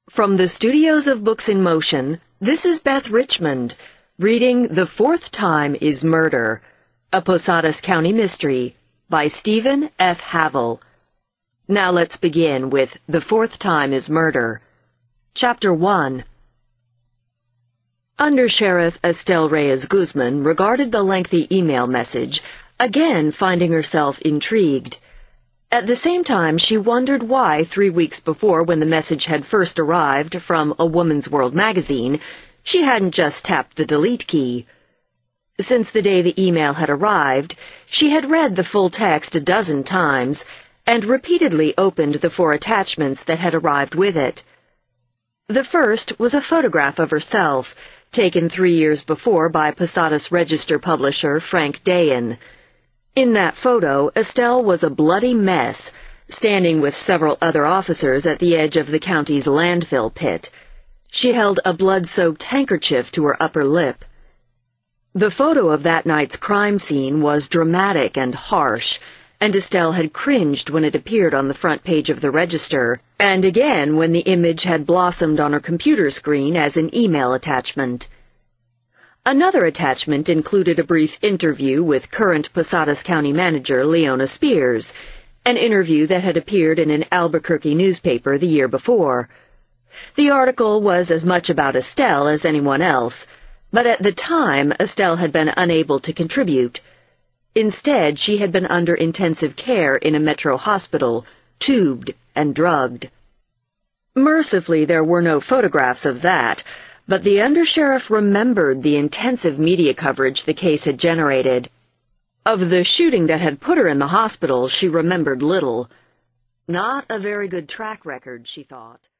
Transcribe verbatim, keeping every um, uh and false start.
From the studios of Books in Motion, this is Beth Richmond, reading The Fourth Time is Murder, a Posadas County mystery by Stephen F. Havel. Now let's begin with The Fourth Time is Murder. Chapter one. Under Sheriff Estelle Reyes Guzman regarded the lengthy email message, again finding herself intrigued. At the same time, she wondered why, three weeks before when the message had first arrived from A Woman's World magazine, she hadn't just tapped the delete key. Since the day the email had arrived, she had read the full text a dozen times and repeatedly opened the four attachments that had arrived with it. The first was a photograph of herself, taken three years before by Posadas Register publisher Frank Dayan. In that photo, Estelle was a bloody mess, standing with several other officers at the edge of the county's landfill pit. She held a blood-soaked handkerchief to her upper lip. The photo of that night's crime scene was dramatic and harsh, and Estelle had cringed when it appeared on the front page of the Register, and again when the image had blossomed on her computer screen as an email attachment. Another attachment included a brief interview with current Posadas County manager Leona Spears, an interview that had appeared in an Albuquerque newspaper the year before. The article was as much about Estelle as anyone else, but at the time Estelle had been unable to contribute. Instead, she had been under intensive care in a metro hospital, tubed and drugged. Mercifully, there were no photographs of that, but the undersheriff remembered the intensive media coverage the case had generated. Of the shooting that had put her in the hospital, she remembered little. Not a very good track record, she thought.